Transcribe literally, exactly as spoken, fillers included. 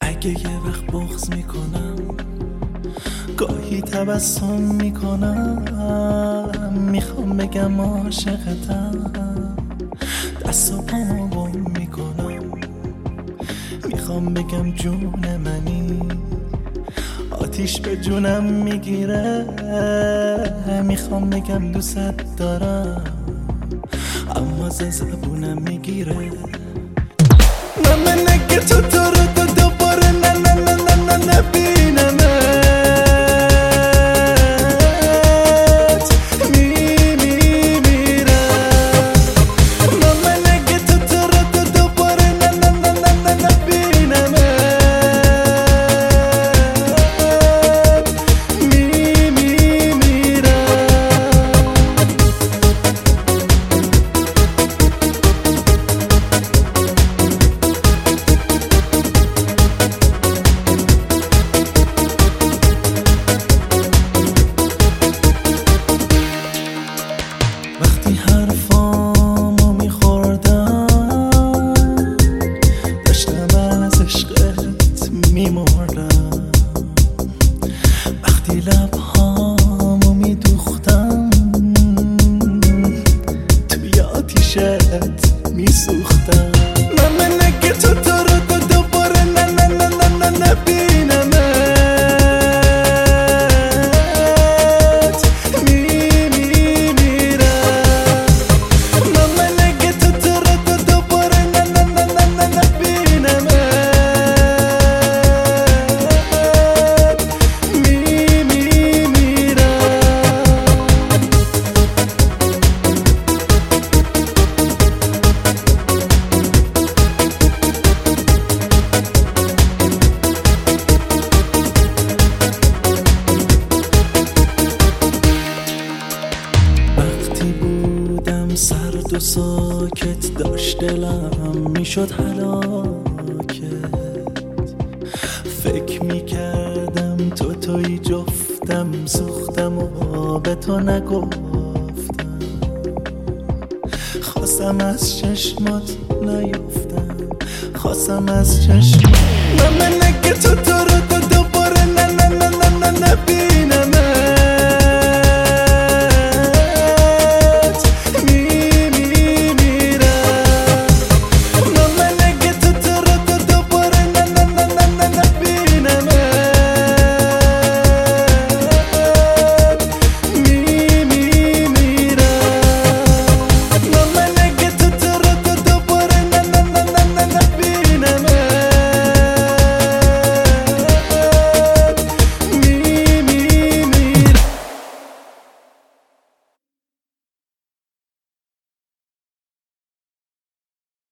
اگه یه وقت بغض میکنم، گاهی تبسم میکنم، میخوام بگم عاشقتم، دست و پامو گم میکنم، میخوام بگم جون منی، آتیش به جونم میگیره، میخوام بگم دوست دارم اما ز زبونم میگیره. من نگه تو تو رو دو دوباره نه نه نه نه نه نبینمت می می میرم. من نگه تو تو رو دو دوباره نه نه نه نه نه نبینمت می می میرم. وقتی حرفامو میخوردم داشتم از عشقت میمردم، وقتی لبهامو میدوختم توی آتیشت میسوختم. من نگه تو تو رو دو دوباره نه نه نه نه نه نبینمت می می میرم. من نگه تو تو رو دو دوباره نه نه نه نه نه نبینمت می می میرم. وقتی بودم سرد و ساکت داشت دلم میشد هلاکت، فکر میکردم تو توی جفتم، سوختم و به تو نگفتم، خواستم از چشمات نیفتم، خواستم از چشمات. من نگه تو تو رو دو دوباره نه نه نه نه نه نبینم